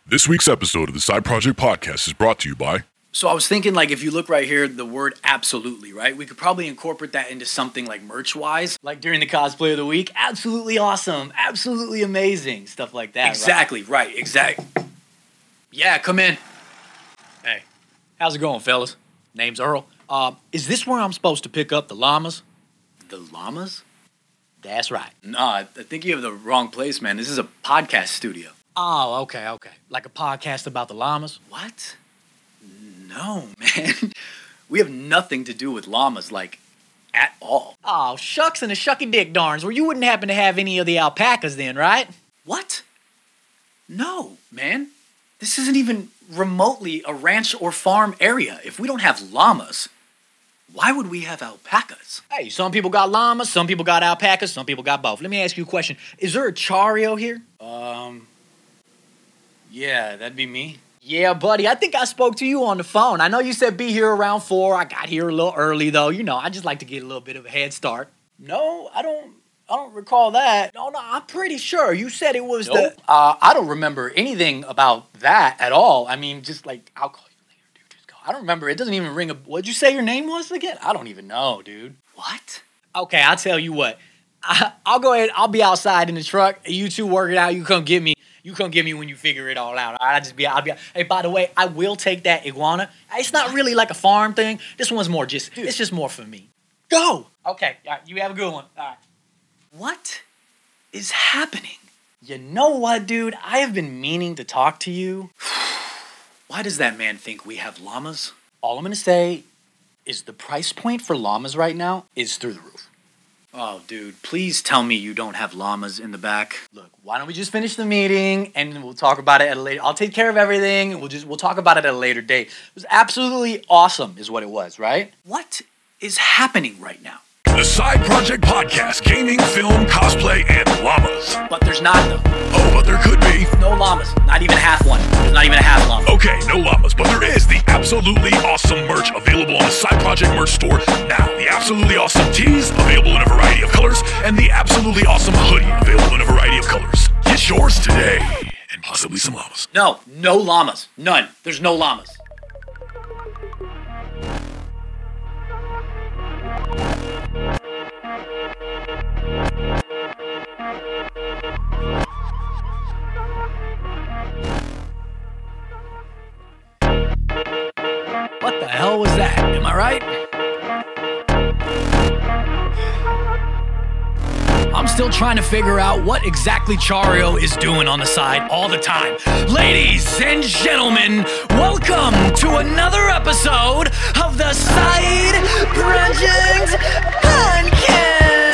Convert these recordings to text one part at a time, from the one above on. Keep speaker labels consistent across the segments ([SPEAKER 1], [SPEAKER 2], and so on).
[SPEAKER 1] This week's episode of the Side Project Podcast is brought to you by...
[SPEAKER 2] So I was thinking, like, if you look right here, the word absolutely, right? We could probably incorporate that into something like merch-wise. Like during the cosplay of the week, absolutely awesome, absolutely amazing, stuff like that. Exactly, right, exactly. Yeah, come in. Hey, how's it going, fellas? Name's Earl. Is this where I'm supposed to pick up the llamas? The llamas? That's right. Nah, I think you have the wrong place, man. This is a podcast studio. Oh, okay. Like a podcast about the llamas? What? No, man. We have nothing to do with llamas, like, at all. Oh, shucks and a shucky dick darns. Well, you wouldn't happen to have any of the alpacas then, right? What? No, man. This isn't even remotely a ranch or farm area. If we don't have llamas, why would we have alpacas? Hey, some people got llamas, some people got alpacas, some people got both. Let me ask you a question. Is there a Chario here? Yeah, that'd be me. Yeah, buddy, I think I spoke to you on the phone. I know you said be here around 4. I got here a little early, though. You know, I just like to get a little bit of a head start. No, I don't recall that. No, I'm pretty sure. You said it was I don't remember anything about that at all. I mean, just like, I'll call you later, dude. Just go. I don't remember. It doesn't even ring a... What'd you say your name was again? I don't even know, dude. What? Okay, I'll tell you what. I'll go ahead. I'll be outside in the truck. You two work it out. You come get me. You come get me when you figure it all out. I'll be. Hey, by the way, I will take that iguana. It's not really like a farm thing. This one's more just. Dude. It's just more for me. Go. Okay. All right. You have a good one. All right. What is happening? You know what, dude? I have been meaning to talk to you. Why does that man think we have llamas? All I'm gonna say is the price point for llamas right now is through the roof. Oh, dude, please tell me you don't have llamas in the back. Look, why don't we just finish the meeting and we'll talk about it at a later... I'll take care of everything and we'll talk about it at a later date. It was absolutely awesome is what it was, right? What is happening right now?
[SPEAKER 1] The Side Project Podcast, gaming, film, cosplay, and llamas.
[SPEAKER 2] But there's not, though.
[SPEAKER 1] Oh, but there could be.
[SPEAKER 2] No llamas. Not even half one. There's not even a half llama.
[SPEAKER 1] Okay, no llamas, but there is the absolutely awesome merch available on the Side Project merch store now. The absolutely awesome tees available in a variety of colors, and the absolutely awesome hoodie available in a variety of colors. Get yours today, and possibly some llamas.
[SPEAKER 2] No llamas. None. There's no llamas. What the hell was that? Am I right? I'm still trying to figure out what exactly Chario is doing on the side all the time. Ladies and gentlemen, welcome to another episode of the Side Project Podcast.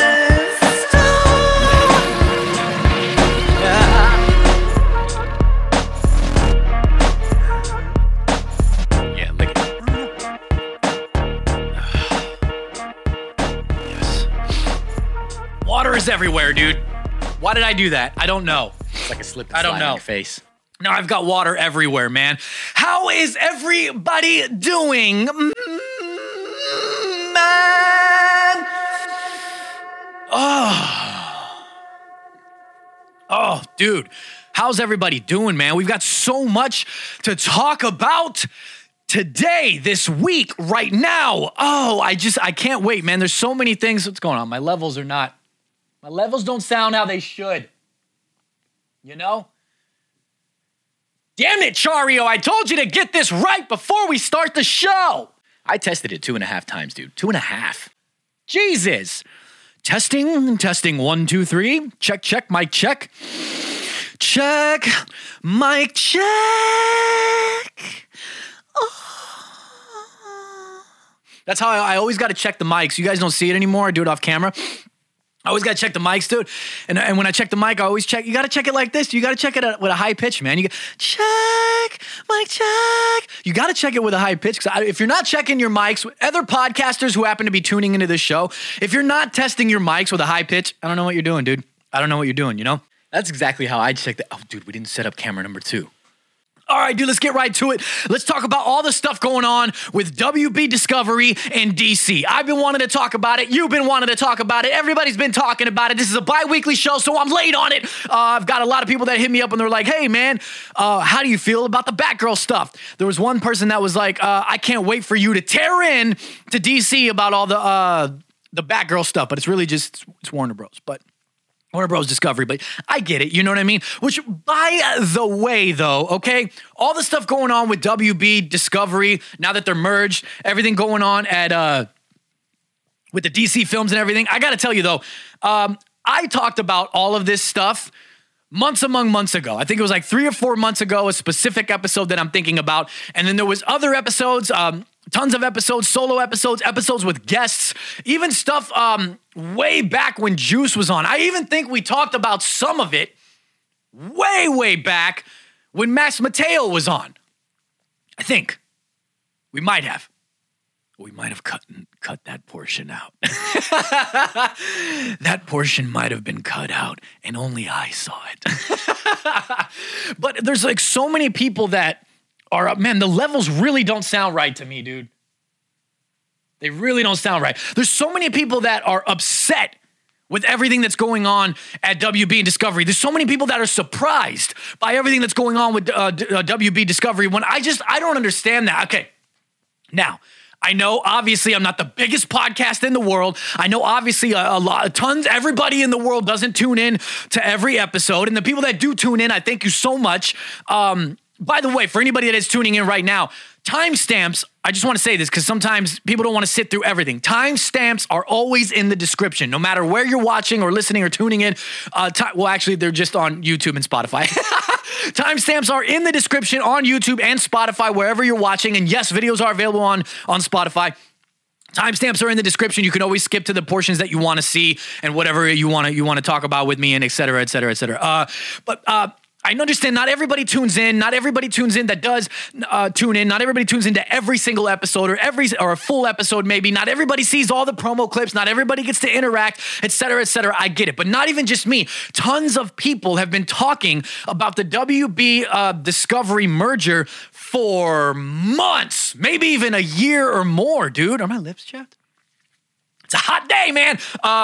[SPEAKER 2] Yeah, lick it. Yes. Water is everywhere, dude. Why did I do that? I don't know.
[SPEAKER 3] It's like a slip and slide on your face.
[SPEAKER 2] Now I've got water everywhere, man. How is everybody doing, man? Oh, dude. How's everybody doing, man? We've got so much to talk about today, this week, right now. Oh, I can't wait, man. There's so many things. What's going on? My levels don't sound how they should. You know? Damn it, Chario, I told you to get this right before we start the show.
[SPEAKER 3] I tested it 2.5 times, dude. 2.5.
[SPEAKER 2] Jesus. Testing, 1, 2, 3. Check, mic check. Check, mic check. Oh. That's how I always got to check the mics. You guys don't see it anymore. I do it off camera. I always got to check the mics, dude. And when I check the mic, I always check. You got to check it like this. You got to check it with a high pitch, man. You got check, mic check. You got to check it with a high pitch. Because if you're not checking your mics, other podcasters who happen to be tuning into this show, if you're not testing your mics with a high pitch, I don't know what you're doing, dude. I don't know what you're doing, you know?
[SPEAKER 3] That's exactly how I checked it. Oh, dude, we didn't set up camera number 2.
[SPEAKER 2] All right, dude, let's get right to it. Let's talk about all the stuff going on with WB Discovery and DC. I've been wanting to talk about it. You've been wanting to talk about it. Everybody's been talking about it. This is a bi-weekly show, so I'm late on it. I've got a lot of people that hit me up and they're like, hey, man, how do you feel about the Batgirl stuff? There was one person that was like, I can't wait for you to tear in to DC about all the Batgirl stuff, but it's really just, it's Warner Bros. But Warner Bros. Discovery, but I get it, you know what I mean? Which, by the way, though, okay, all the stuff going on with WB Discovery, now that they're merged, everything going on at with the DC films and everything, I gotta tell you, though, I talked about all of this stuff months ago. I think it was like 3 or 4 months ago, a specific episode that I'm thinking about, and then there was other episodes, tons of episodes, solo episodes, episodes with guests, even stuff way back when Juice was on. I even think we talked about some of it way back when Max Mateo was on. I think we might have. We might have cut that portion out. That portion might have been cut out, and only I saw it. But there's like so many people that are up. Man, the levels really don't sound right to me, dude. They really don't sound right. There's so many people that are upset with everything that's going on at WB and Discovery. There's so many people that are surprised by everything that's going on with WB Discovery when I don't understand that. Okay, now, I know, obviously, I'm not the biggest podcast in the world. I know, obviously, everybody in the world doesn't tune in to every episode. And the people that do tune in, I thank you so much. By the way, for anybody that is tuning in right now, timestamps, I just want to say this because sometimes people don't want to sit through everything. Timestamps are always in the description, no matter where you're watching or listening or tuning in. Well, actually, they're just on YouTube and Spotify. Timestamps are in the description on YouTube and Spotify, wherever you're watching. And yes, videos are available on Spotify. Timestamps are in the description. You can always skip to the portions that you want to see and whatever you want to talk about with me and et cetera, et cetera, et cetera. I understand not everybody tunes in. Not everybody tunes in that does tune in. Not everybody tunes into every single episode or a full episode maybe. Not everybody sees all the promo clips. Not everybody gets to interact, et cetera, et cetera. I get it. But not even just me. Tons of people have been talking about the WB Discovery merger for months, maybe even a year or more, dude. Are my lips chapped? It's a hot day, man.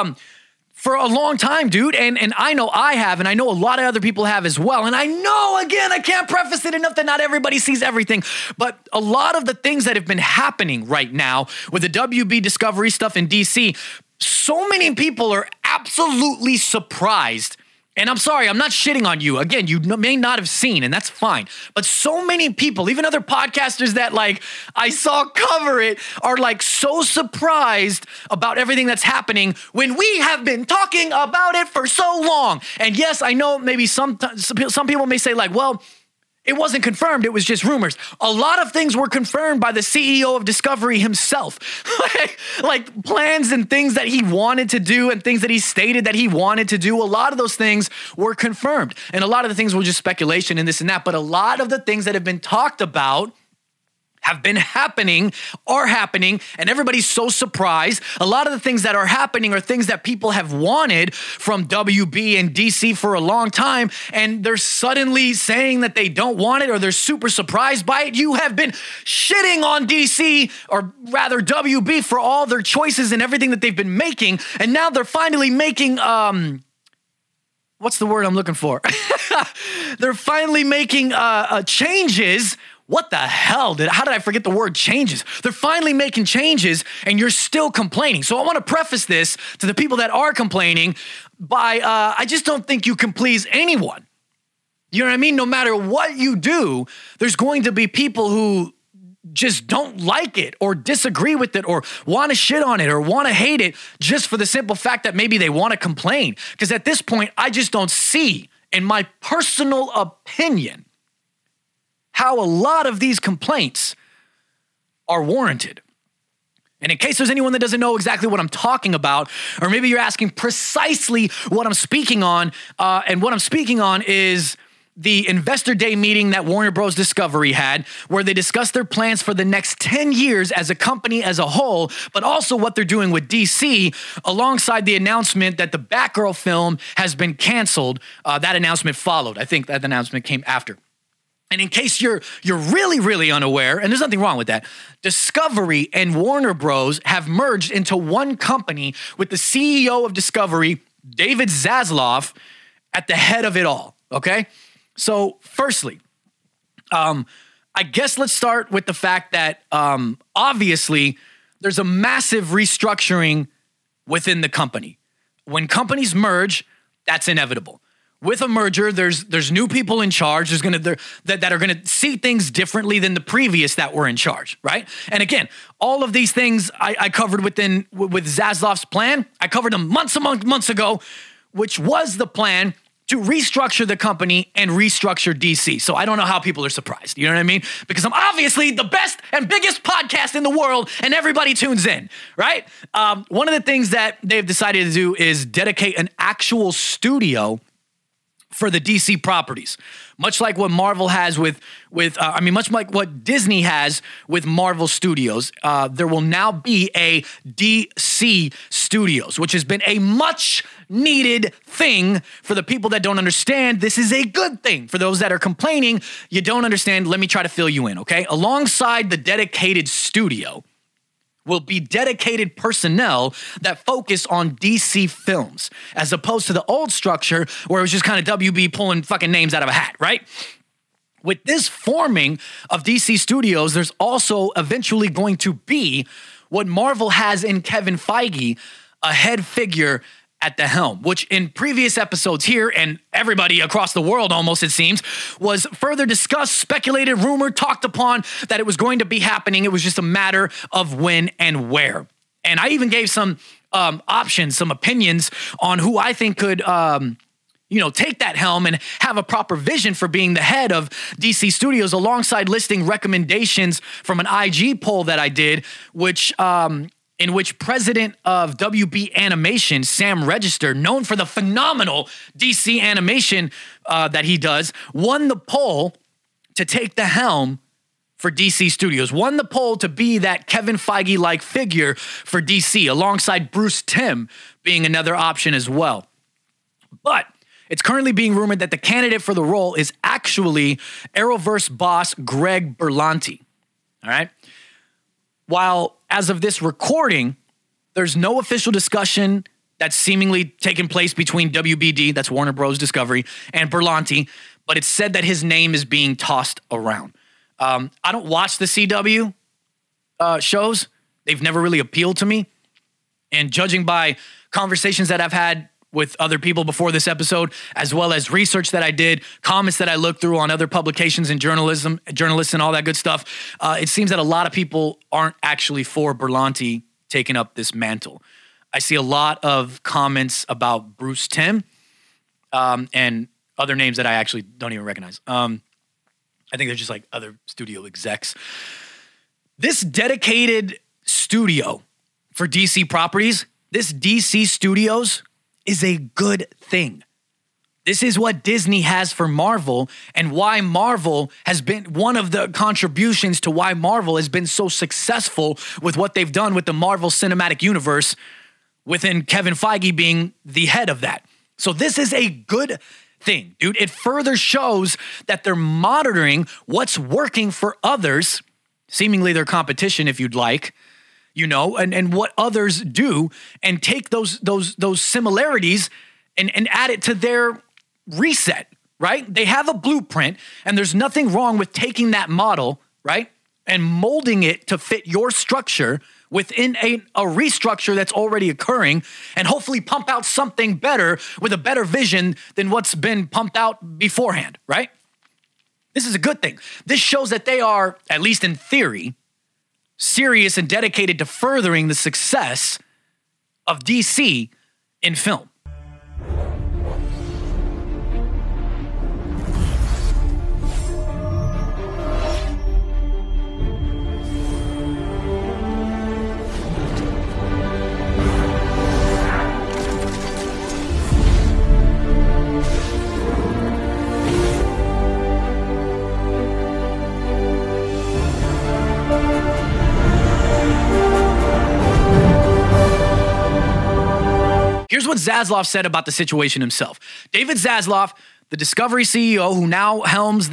[SPEAKER 2] For a long time, dude, and I know I have, and I know a lot of other people have as well, and I know, again, I can't preface it enough that not everybody sees everything, but a lot of the things that have been happening right now with the WB Discovery stuff in DC, so many people are absolutely surprised. And I'm sorry, I'm not shitting on you. Again, you may not have seen, and that's fine. But so many people, even other podcasters that like I saw cover it, are like so surprised about everything that's happening when we have been talking about it for so long. And yes, I know maybe some people may say like, well, it wasn't confirmed. It was just rumors. A lot of things were confirmed by the CEO of Discovery himself. like plans and things that he wanted to do and things that he stated that he wanted to do. A lot of those things were confirmed. And a lot of the things were just speculation and this and that. But a lot of the things that have been talked about have been happening, are happening, and everybody's so surprised. A lot of the things that are happening are things that people have wanted from WB and DC for a long time, and they're suddenly saying that they don't want it or they're super surprised by it. You have been shitting on DC, or rather WB, for all their choices and everything that they've been making, and now they're finally making, what's the word I'm looking for? They're finally making changes. What the hell? How did I forget the word changes? They're finally making changes and you're still complaining. So I want to preface this to the people that are complaining by, I just don't think you can please anyone. You know what I mean? No matter what you do, there's going to be people who just don't like it or disagree with it or want to shit on it or want to hate it just for the simple fact that maybe they want to complain. Because at this point, I just don't see, in my personal opinion, how a lot of these complaints are warranted. And in case there's anyone that doesn't know exactly what I'm talking about, or maybe you're asking precisely what I'm speaking on, and what I'm speaking on is the Investor Day meeting that Warner Bros. Discovery had, where they discussed their plans for the next 10 years as a company as a whole, but also what they're doing with DC, alongside the announcement that the Batgirl film has been canceled. That announcement followed. I think that announcement came after. And in case you're really, really unaware, and there's nothing wrong with that, Discovery and Warner Bros. Have merged into one company with the CEO of Discovery, David Zaslav, at the head of it all, okay? So firstly, I guess let's start with the fact that obviously there's a massive restructuring within the company. When companies merge, that's inevitable. With a merger, there's new people in charge. That are gonna see things differently than the previous that were in charge, right? And again, all of these things I covered with Zaslav's plan. I covered them months ago, which was the plan to restructure the company and restructure DC. So I don't know how people are surprised. You know what I mean? Because I'm obviously the best and biggest podcast in the world, and everybody tunes in, right? One of the things that they've decided to do is dedicate an actual studio for the DC properties, much like what Marvel has much like what Disney has with Marvel Studios. There will now be a DC Studios, which has been a much needed thing for the people that don't understand. This is a good thing. For those that are complaining, you don't understand, let me try to fill you in, okay? Alongside the dedicated studio will be dedicated personnel that focus on DC films, as opposed to the old structure where it was just kind of WB pulling fucking names out of a hat, right? With this forming of DC Studios, there's also eventually going to be what Marvel has in Kevin Feige, a head figure at the helm, which in previous episodes here, and everybody across the world almost, it seems, was further discussed, speculated, rumored, talked upon that it was going to be happening. It was just a matter of when and where. And I even gave some options, some opinions on who I think could take that helm and have a proper vision for being the head of DC Studios, alongside listing recommendations from an IG poll that I did, in which president of WB Animation, Sam Register, known for the phenomenal DC animation that he does, won the poll to take the helm for DC Studios, won the poll to be that Kevin Feige-like figure for DC, alongside Bruce Timm being another option as well. But it's currently being rumored that the candidate for the role is actually Arrowverse boss Greg Berlanti, all right? While, as of this recording, there's no official discussion that's seemingly taken place between WBD, that's Warner Bros. Discovery, and Berlanti, but it's said that his name is being tossed around. I don't watch the CW shows. They've never really appealed to me. And judging by conversations that I've had with other people before this episode, as well as research that I did, comments that I looked through on other publications and journalists and all that good stuff, it seems that a lot of people aren't actually for Berlanti taking up this mantle. I see a lot of comments about Bruce Timm and other names that I actually don't even recognize. I think they're just like other studio execs. This dedicated studio for DC properties, this DC Studios, is a good thing. This is what Disney has for Marvel, and why Marvel has been one of the contributions to why Marvel has been so successful with what they've done with the Marvel Cinematic Universe, within Kevin Feige being the head of that. So this is a good thing, dude. It further shows that they're monitoring what's working for others, seemingly their competition, if you'd like, and what others do, and take those similarities and add it to their reset, right? They have a blueprint, and there's nothing wrong with taking that model, right, and molding it to fit your structure within a restructure that's already occurring, and hopefully pump out something better with a better vision than what's been pumped out beforehand, right? This is a good thing. This shows that they are, at least in theory, serious and dedicated to furthering the success of DC in film. Here's what Zaslav said about the situation himself. David Zaslav, the Discovery CEO who now helms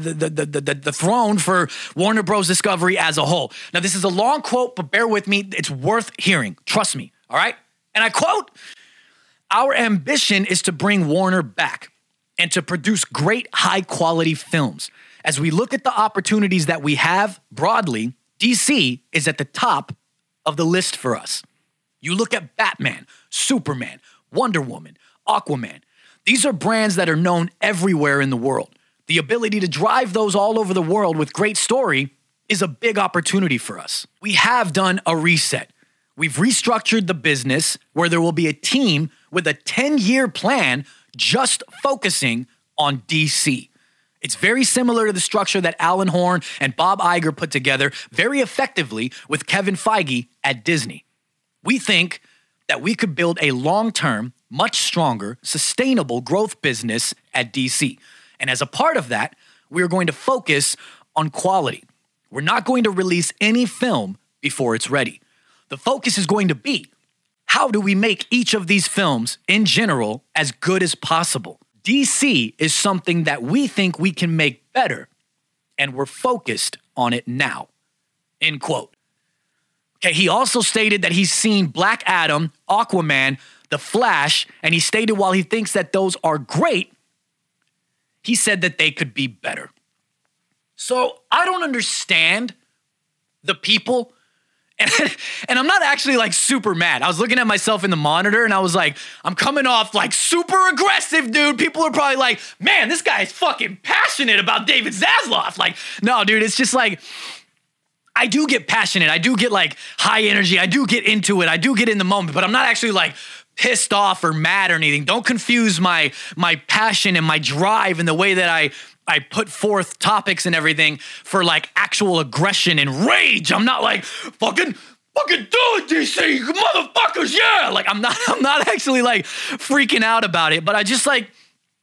[SPEAKER 2] the throne for Warner Bros. Discovery as a whole. Now, this is a long quote, but bear with me. It's worth hearing. Trust me, all right? And I quote, "Our ambition is to bring Warner back and to produce great high-quality films. As we look at the opportunities that we have broadly, DC is at the top of the list for us. You look at Batman, Superman, Wonder Woman, Aquaman. These are brands that are known everywhere in the world. The ability to drive those all over the world with great story is a big opportunity for us. We have done a reset. We've restructured the business where there will be a team with a 10-year plan just focusing on DC. It's very similar to the structure that Alan Horn and Bob Iger put together very effectively with Kevin Feige at Disney. We think that we could build a long-term, much stronger, sustainable growth business at DC. And as a part of that, we are going to focus on quality. We're not going to release any film before it's ready. The focus is going to be, how do we make each of these films in general as good as possible? DC is something that we think we can make better, and we're focused on it now." End quote. Okay, he also stated that he's seen Black Adam, Aquaman, The Flash, and he stated while he thinks that those are great, he said that they could be better. So I don't understand the people, and I'm not actually like super mad. I was looking at myself in the monitor and I was like, I'm coming off like super aggressive, dude. People are probably like, man, this guy is fucking passionate about David Zaslav. Like, no, dude, it's just like, I do get passionate. I do get like high energy. I do get into it. I do get in the moment, but I'm not actually like pissed off or mad or anything. Don't confuse my passion and my drive and the way that I put forth topics and everything for like actual aggression and rage. I'm not like fucking do it, DC, motherfuckers, yeah. Like I'm not actually like freaking out about it, but I just like,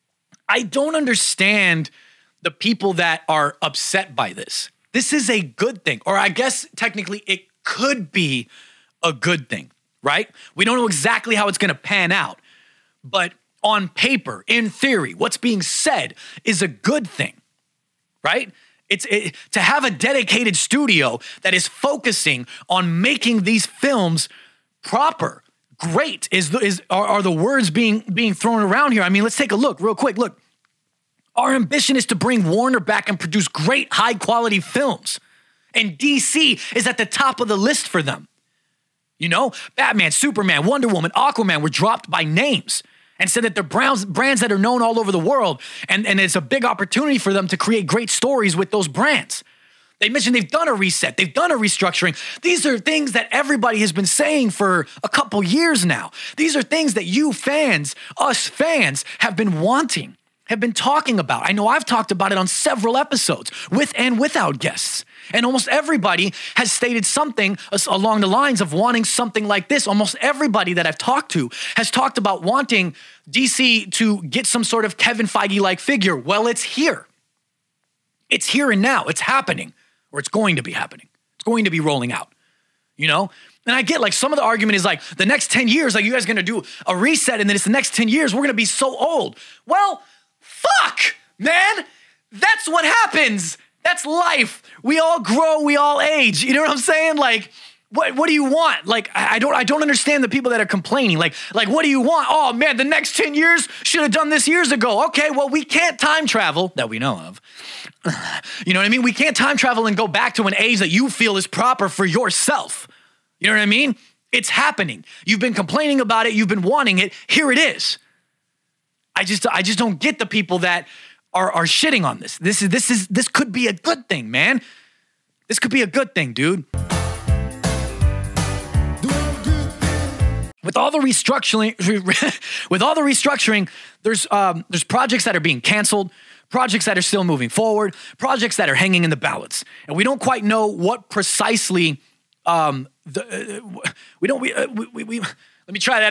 [SPEAKER 2] I don't understand the people that are upset by this. This is a good thing, or I guess technically it could be a good thing, right? We don't know exactly how it's going to pan out, but on paper, in theory, what's being said is a good thing, right? To have a dedicated studio that is focusing on making these films proper, great are the words being thrown around here. I mean, let's take a look real quick. Look, our ambition is to bring Warner back and produce great high quality films, and DC is at the top of the list for them. You know, Batman, Superman, Wonder Woman, Aquaman were dropped by names and said that they're brands that are known all over the world, and it's a big opportunity for them to create great stories with those brands. They mentioned they've done a reset. They've done a restructuring. These are things that everybody has been saying for a couple years now. These are things that you fans, us fans, have been wanting, have been talking about. I know I've talked about it on several episodes, with and without guests. And almost everybody has stated something along the lines of wanting something like this. Almost everybody that I've talked to has talked about wanting DC to get some sort of Kevin Feige-like figure. Well, it's here. It's here and now. It's happening, or it's going to be happening. It's going to be rolling out, you know? And I get like some of the argument is like the next 10 years, like you guys are going to do a reset and then it's the next 10 years, we're going to be so old. Well, fuck, man. That's what happens. That's life. We all grow, we all age. You know what I'm saying? Like, what do you want? Like, I don't understand the people that are complaining. Like, what do you want? Oh man, the next 10 years should have done this years ago. Okay, well, we can't time travel that we know of. You know what I mean? We can't time travel and go back to an age that you feel is proper for yourself. You know what I mean? It's happening. You've been complaining about it. You've been wanting it. Here it is. I just don't get the people that are shitting on this. This could be a good thing, man. This could be a good thing, dude. With all the restructuring, there's projects that are being canceled, projects that are still moving forward, projects that are hanging in the balance, and we don't quite know what precisely. Let me try that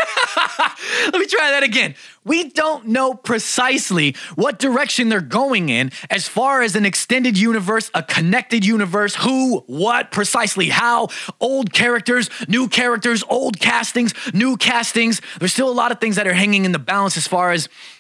[SPEAKER 2] again. We don't know precisely what direction they're going in as far as an extended universe, a connected universe, who, what, precisely how, old characters, new characters, old castings, new castings. There's still a lot of things that are hanging in the balance as far as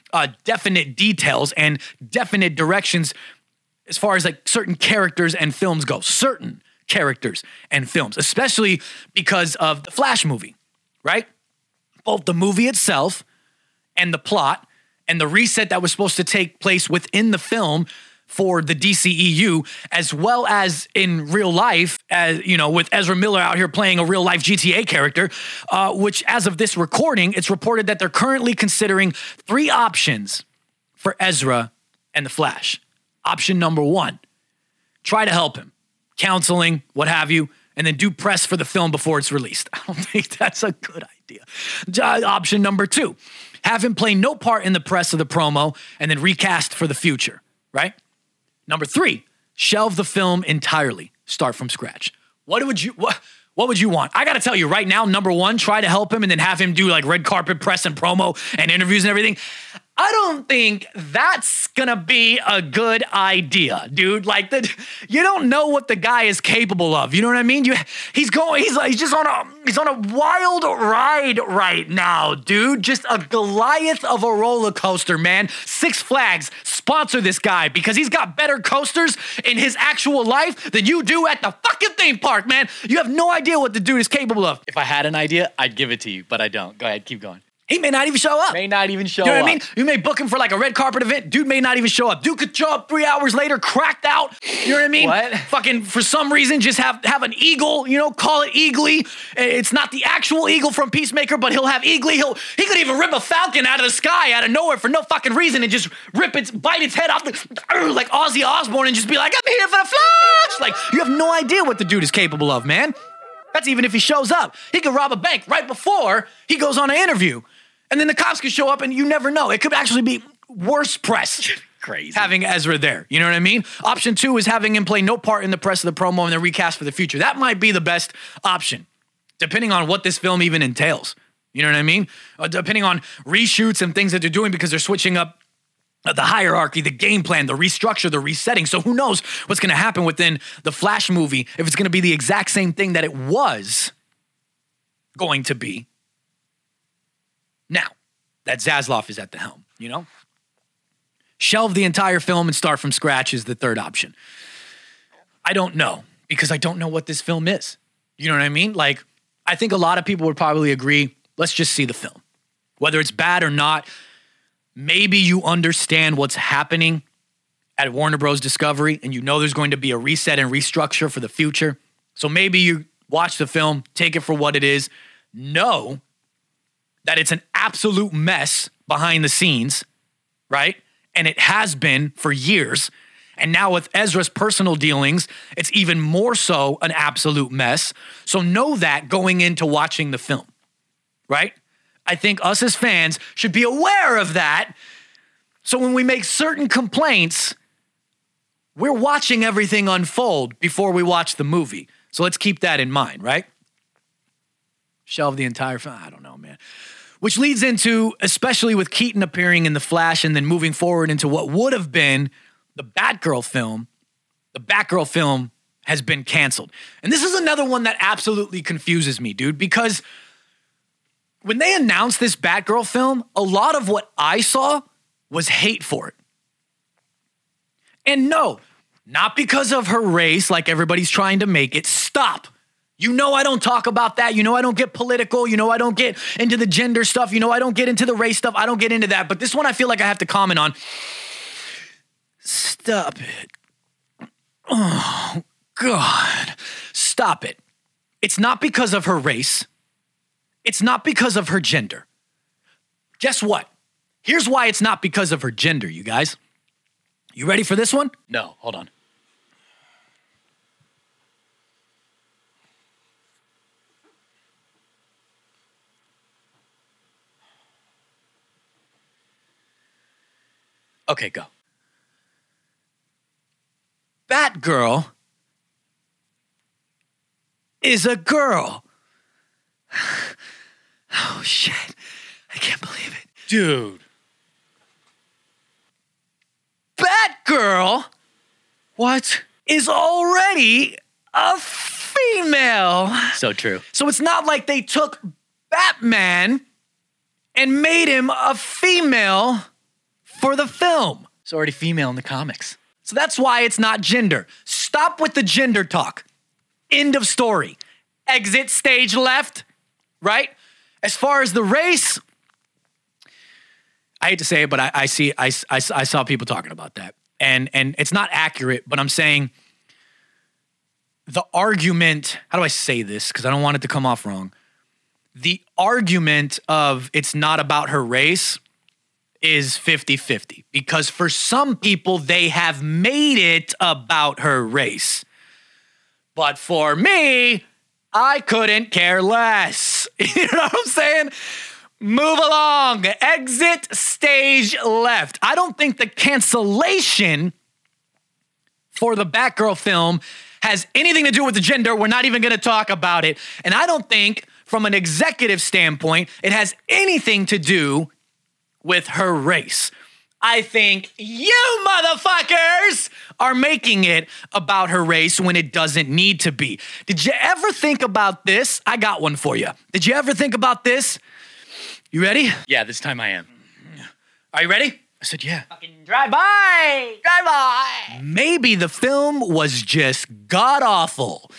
[SPEAKER 2] definite details and definite directions as far as like certain characters and films go. Certain characters and films, especially because of the Flash movie, right? Both the movie itself and the plot and the reset that was supposed to take place within the film for the DCEU, as well as in real life, as you know, with Ezra Miller out here playing a real life GTA character, which as of this recording, it's reported that they're currently considering 3 options for Ezra and the Flash. Option number 1, try to help him, counseling, what have you, and then do press for the film before it's released. I don't think that's a good idea. Option number 2, have him play no part in the press of the promo and then recast for the future, right? Number 3, shelve the film entirely. Start from scratch. What would you want? I got to tell you right now, number 1, try to help him and then have him do like red carpet press and promo and interviews and everything. I don't think that's gonna be a good idea, dude. Like you don't know what the guy is capable of. You know what I mean? He's just on a wild ride right now, dude. Just a Goliath of a roller coaster, man. Six Flags, sponsor this guy because he's got better coasters in his actual life than you do at the fucking theme park, man. You have no idea what the dude is capable of.
[SPEAKER 3] If I had an idea, I'd give it to you, but I don't. Go ahead, keep going.
[SPEAKER 2] He may not even show up.
[SPEAKER 3] You know
[SPEAKER 2] what I mean? You may book him for like a red carpet event. Dude may not even show up. Dude could show up 3 hours later, cracked out. You know what I mean?
[SPEAKER 3] What?
[SPEAKER 2] Fucking for some reason, just have an eagle, you know, call it Eagly. It's not the actual eagle from Peacemaker, but he'll have Eagly. He could even rip a falcon out of the sky out of nowhere for no fucking reason and just bite its head off like Ozzy Osbourne and just be like, I'm here for the Flash. Like, you have no idea what the dude is capable of, man. That's even if he shows up. He could rob a bank right before he goes on an interview. And then the cops could show up and you never know. It could actually be worse press.
[SPEAKER 3] Crazy.
[SPEAKER 2] Having Ezra there. You know what I mean? Option 2 is having him play no part in the press of the promo and then recast for the future. That might be the best option, depending on what this film even entails. You know what I mean? Depending on reshoots and things that they're doing because they're switching up the hierarchy, the game plan, the restructure, the resetting. So who knows what's going to happen within the Flash movie if it's going to be the exact same thing that it was going to be. Now, that Zaslav is at the helm, you know? Shelve the entire film and start from scratch is the third option. I don't know, because I don't know what this film is. You know what I mean? Like, I think a lot of people would probably agree, let's just see the film. Whether it's bad or not, maybe you understand what's happening at Warner Bros. Discovery, and you know there's going to be a reset and restructure for the future. So maybe you watch the film, take it for what it is, know that it's an absolute mess behind the scenes, right? And it has been for years. And now with Ezra's personal dealings, it's even more so an absolute mess. So know that going into watching the film, right? I think us as fans should be aware of that. So when we make certain complaints, we're watching everything unfold before we watch the movie. So let's keep that in mind, right? Shelve the entire film. I don't know, man. Which leads into, especially with Keaton appearing in The Flash and then moving forward into what would have been the Batgirl film. The Batgirl film has been canceled. And this is another one that absolutely confuses me, dude, because when they announced this Batgirl film, a lot of what I saw was hate for it. And no, not because of her race like everybody's trying to make it. Stop. You know I don't talk about that. You know I don't get political. You know I don't get into the gender stuff. You know I don't get into the race stuff. I don't get into that. But this one I feel like I have to comment on. Stop it. Oh, God. Stop it. It's not because of her race. It's not because of her gender. Guess what? Here's why it's not because of her gender, you guys. You ready for this one?
[SPEAKER 3] No, hold on. Okay, go.
[SPEAKER 2] Batgirl is a girl. Oh, shit. I can't believe it.
[SPEAKER 3] Dude.
[SPEAKER 2] Batgirl, what, is already a female.
[SPEAKER 3] So true.
[SPEAKER 2] So it's not like they took Batman and made him a female for the film.
[SPEAKER 3] It's already female in the comics.
[SPEAKER 2] So that's why it's not gender. Stop with the gender talk. End of story. Exit stage left, right? As far as the race, I hate to say it, but I saw people talking about that. And it's not accurate, but I'm saying the argument, how do I say this? Because I don't want it to come off wrong. The argument of it's not about her race is 50-50. Because for some people, they have made it about her race. But for me, I couldn't care less. You know what I'm saying? Move along. Exit stage left. I don't think the cancellation for the Batgirl film has anything to do with the gender. We're not even going to talk about it. And I don't think, from an executive standpoint, it has anything to do with her race. I think you motherfuckers are making it about her race when it doesn't need to be. Did you ever think about this? I got one for you. Did you ever think about this? You ready?
[SPEAKER 3] Yeah, this time I am.
[SPEAKER 2] Are you ready?
[SPEAKER 3] I said, yeah.
[SPEAKER 2] Fucking drive by. Drive by. Maybe the film was just god-awful.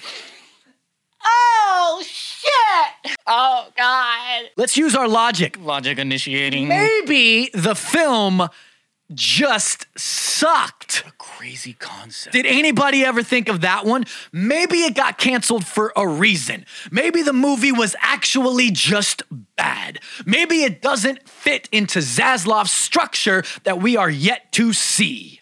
[SPEAKER 2] Oh, shit. Oh, God. Let's use our logic.
[SPEAKER 3] Logic initiating.
[SPEAKER 2] Maybe the film just sucked.
[SPEAKER 3] What a crazy concept.
[SPEAKER 2] Did anybody ever think of that one? Maybe it got canceled for a reason. Maybe the movie was actually just bad. Maybe it doesn't fit into Zaslav's structure that we are yet to see.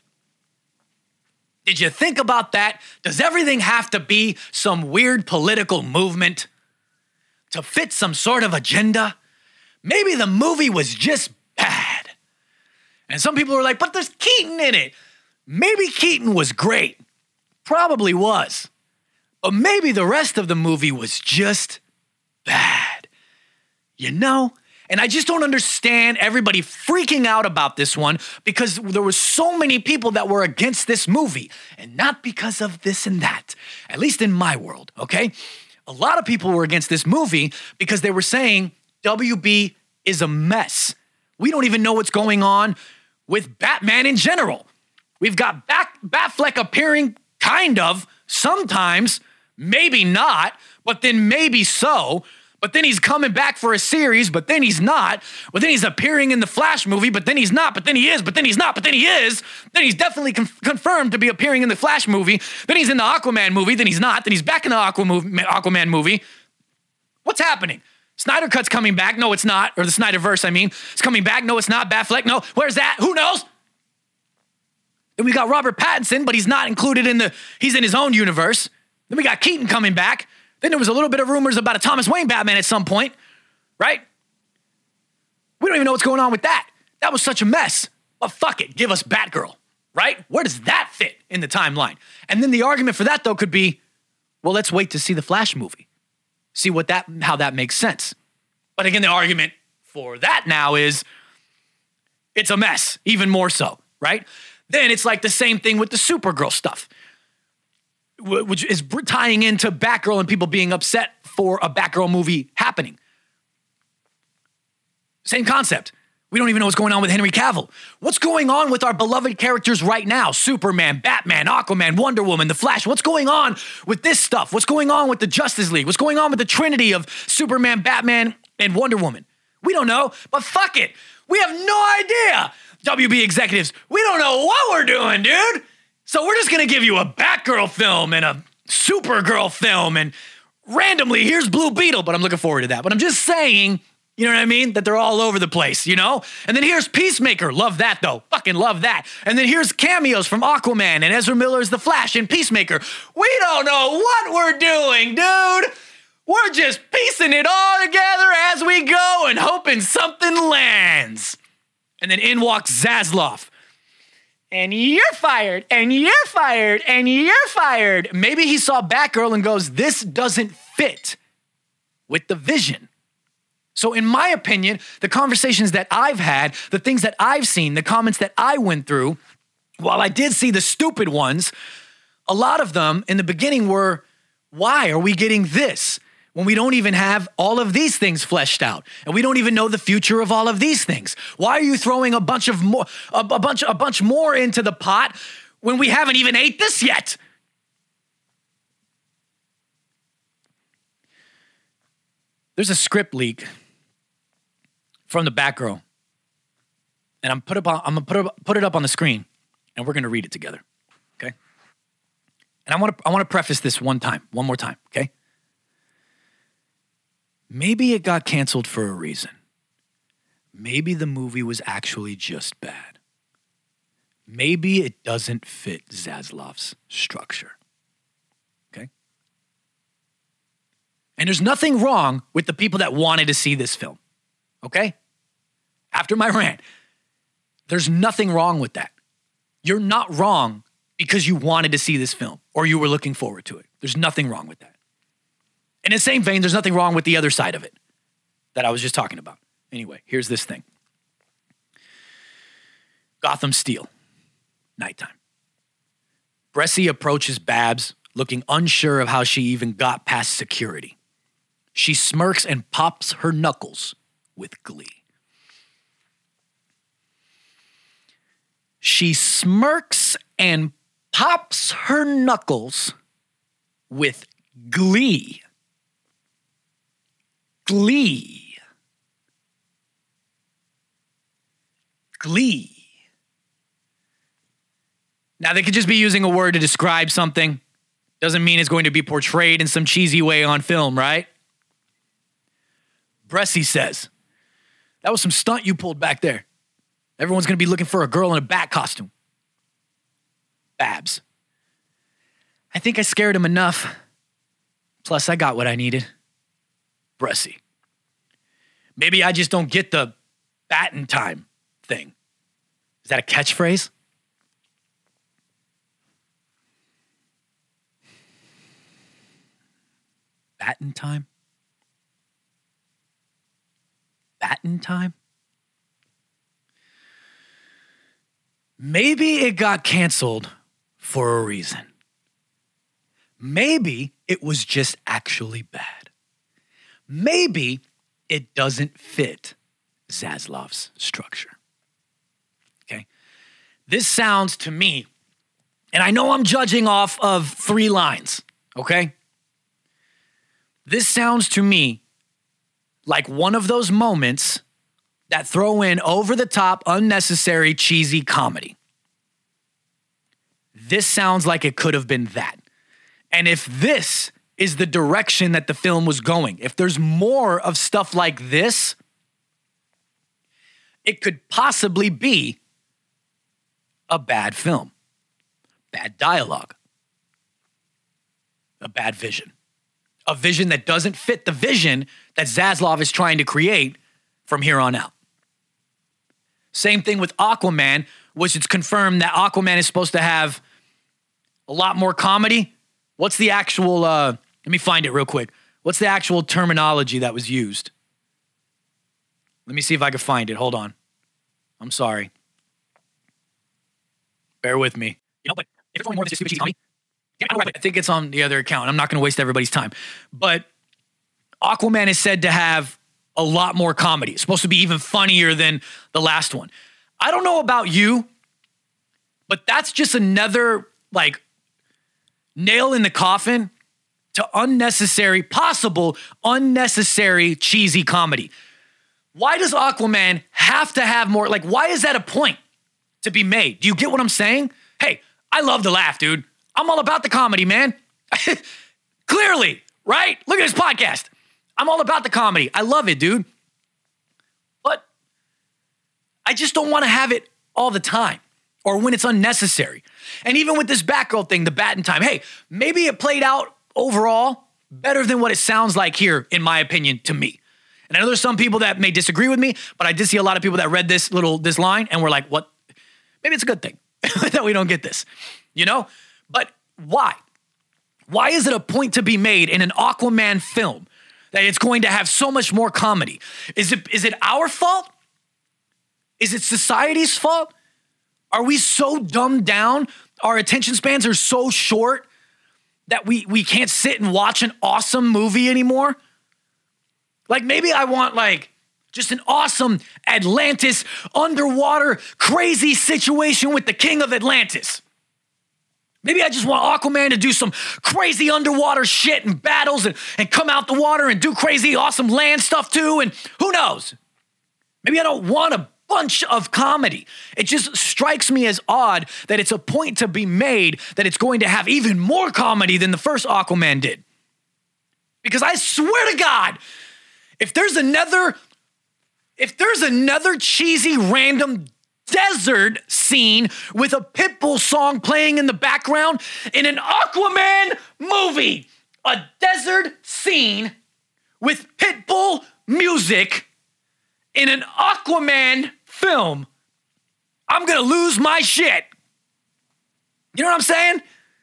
[SPEAKER 2] Did you think about that? Does everything have to be some weird political movement to fit some sort of agenda? Maybe the movie was just bad. And some people were like, but there's Keaton in it. Maybe Keaton was great. Probably was. But maybe the rest of the movie was just bad. You know? And I just don't understand everybody freaking out about this one because there were so many people that were against this movie. And not because of this and that. At least in my world, okay? A lot of people were against this movie because they were saying WB is a mess. We don't even know what's going on with Batman in general. We've got Batfleck appearing kind of, sometimes, maybe not, but then maybe so. But then he's coming back for a series, but then he's not. But then he's appearing in the Flash movie, but then he's not, but then he is, but then he's not, but then he is. Then he's definitely confirmed to be appearing in the Flash movie. Then he's in the Aquaman movie, then he's not. Then he's back in the Aquaman movie. What's happening? Snyder Cut's coming back. No, it's not. Or the Snyderverse, I mean. It's coming back. No, it's not. Batfleck. No. Where's that? Who knows? Then we got Robert Pattinson, but he's not included he's in his own universe. Then we got Keaton coming back. Then there was a little bit of rumors about a Thomas Wayne Batman at some point, right? We don't even know what's going on with that. That was such a mess. But fuck it. Give us Batgirl, right? Where does that fit in the timeline? And then the argument for that, though, could be, well, let's wait to see the Flash movie. See how that makes sense. But again, the argument for that now is it's a mess, even more so, right? Then it's like the same thing with the Supergirl stuff, which is tying into Batgirl and people being upset for a Batgirl movie happening. Same concept. We don't even know what's going on with Henry Cavill. What's going on with our beloved characters right now? Superman, Batman, Aquaman, Wonder Woman, The Flash. What's going on with this stuff? What's going on with the Justice League? What's going on with the trinity of Superman, Batman, and Wonder Woman? We don't know, but fuck it. We have no idea. WB executives, we don't know what we're doing, dude. So we're just going to give you a Batgirl film and a Supergirl film and randomly here's Blue Beetle, but I'm looking forward to that. But I'm just saying, you know what I mean? That they're all over the place, you know? And then here's Peacemaker. Love that, though. Fucking love that. And then here's cameos from Aquaman and Ezra Miller's The Flash and Peacemaker. We don't know what we're doing, dude. We're just piecing it all together as we go and hoping something lands. And then in walks Zaslav. And you're fired, and you're fired, and you're fired. Maybe he saw Batgirl and goes, this doesn't fit with the vision. So in my opinion, the conversations that I've had, the things that I've seen, the comments that I went through, while I did see the stupid ones, a lot of them in the beginning were, why are we getting this? when we don't even have all of these things fleshed out and we don't even know the future of all of these things? Why are you throwing a bunch more into the pot when we haven't even ate this yet? There's a script leak from the back row, and I'm gonna put it up on the screen, and we're gonna read it together, okay? And I want to preface this one more time, okay? Maybe it got canceled for a reason. Maybe the movie was actually just bad. Maybe it doesn't fit Zaslav's structure. Okay? And there's nothing wrong with the people that wanted to see this film. Okay? After my rant, there's nothing wrong with that. You're not wrong because you wanted to see this film or you were looking forward to it. There's nothing wrong with that. In the same vein, there's nothing wrong with the other side of it that I was just talking about. Anyway, here's this thing. Gotham Steel, nighttime. Bressie approaches Babs, looking unsure of how she even got past security. She smirks and pops her knuckles with glee. She smirks and pops her knuckles with glee. Glee. Glee. Now, they could just be using a word to describe something. Doesn't mean it's going to be portrayed in some cheesy way on film, right? Bressie says, that was some stunt you pulled back there. Everyone's going to be looking for a girl in a bat costume. Babs, I think I scared him enough. Plus, I got what I needed. Bressie, maybe I just don't get the batting time thing. Is that a catchphrase? Batting time? Batting time? Maybe it got canceled for a reason. Maybe it was just actually bad. Maybe it doesn't fit Zaslav's structure. Okay? This sounds to me, and I know I'm judging off of 3 lines, okay? This sounds to me like one of those moments that throw in over-the-top, unnecessary, cheesy comedy. This sounds like it could have been that. And if this is the direction that the film was going, if there's more of stuff like this, it could possibly be a bad film, bad dialogue, a bad vision, a vision that doesn't fit the vision that Zaslav is trying to create from here on out. Same thing with Aquaman, which it's confirmed that Aquaman is supposed to have a lot more comedy. What's the actual, let me find it real quick. What's the actual terminology that was used? Let me see if I can find it. Hold on. I'm sorry. Bear with me. You know, but if it's only more than just stupid cheesy comedy, I think it's on the other account. I'm not going to waste everybody's time. But Aquaman is said to have a lot more comedy. It's supposed to be even funnier than the last one. I don't know about you, but that's just another, like, nail in the coffin to possible unnecessary cheesy comedy. Why does Aquaman have to have more? Like, why is that a point to be made? Do you get what I'm saying? Hey, I love to laugh, dude. I'm all about the comedy, man. Clearly, right? Look at this podcast. I'm all about the comedy. I love it, dude. But I just don't want to have it all the time or when it's unnecessary. And even with this Batgirl thing, the Batting time, hey, maybe it played out overall better than what it sounds like here, in my opinion, to me. And I know there's some people that may disagree with me, but I did see a lot of people that read this line and were like, what? Maybe it's a good thing that we don't get this, you know? But why? Why is it a point to be made in an Aquaman film that it's going to have so much more comedy? Is it our fault? Is it society's fault? Are we so dumbed down? Our attention spans are so short that we can't sit and watch an awesome movie anymore? Like maybe I want like just an awesome Atlantis underwater crazy situation with the king of Atlantis. Maybe I just want Aquaman to do some crazy underwater shit and battles and come out the water and do crazy awesome land stuff too. And who knows? Maybe I don't want a bunch of comedy. It just strikes me as odd that it's a point to be made that it's going to have even more comedy than the first Aquaman did. Because I swear to God, if there's another cheesy random desert scene with a Pitbull song playing in the background in an Aquaman movie, a desert scene with Pitbull music in an Aquaman film, I'm gonna lose my shit. You know what I'm saying?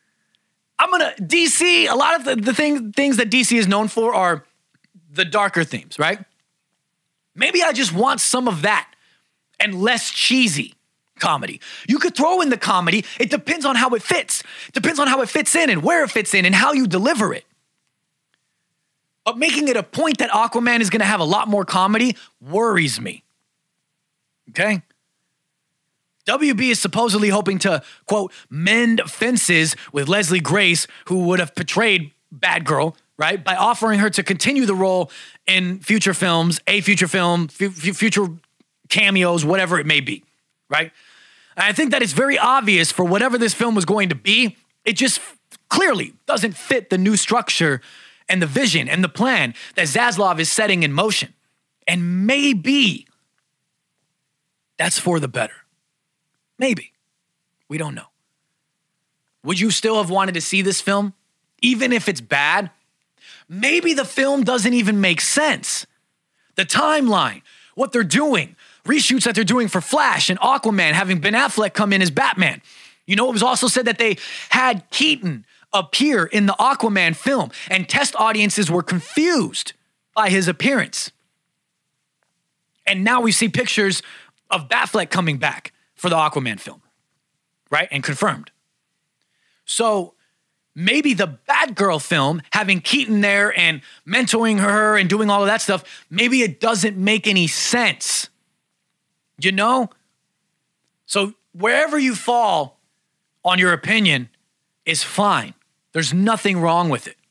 [SPEAKER 2] DC, a lot of the things that DC is known for are the darker themes, right? Maybe I just want some of that and less cheesy comedy. You could throw in the comedy. It depends on how it fits. It depends on how it fits in and where it fits in and how you deliver it. But making it a point that Aquaman is going to have a lot more comedy worries me. Okay? WB is supposedly hoping to, quote, mend fences with Leslie Grace, who would have portrayed Batgirl, right? By offering her to continue the role in future films, future cameos, whatever it may be, right? And I think that it's very obvious for whatever this film was going to be, it just clearly doesn't fit the new structure and the vision and the plan that Zaslav is setting in motion. And maybe that's for the better. Maybe. We don't know. Would you still have wanted to see this film? Even if it's bad? Maybe the film doesn't even make sense. The timeline, what they're doing, reshoots that they're doing for Flash and Aquaman, having Ben Affleck come in as Batman. You know, it was also said that they had Keaton appear in the Aquaman film, and test audiences were confused by his appearance. And now we see pictures of Batfleck coming back for the Aquaman film, right? And confirmed. So maybe the Batgirl film, having Keaton there and mentoring her and doing all of that stuff, maybe it doesn't make any sense. You know? So wherever you fall on your opinion is fine. There's nothing wrong with it.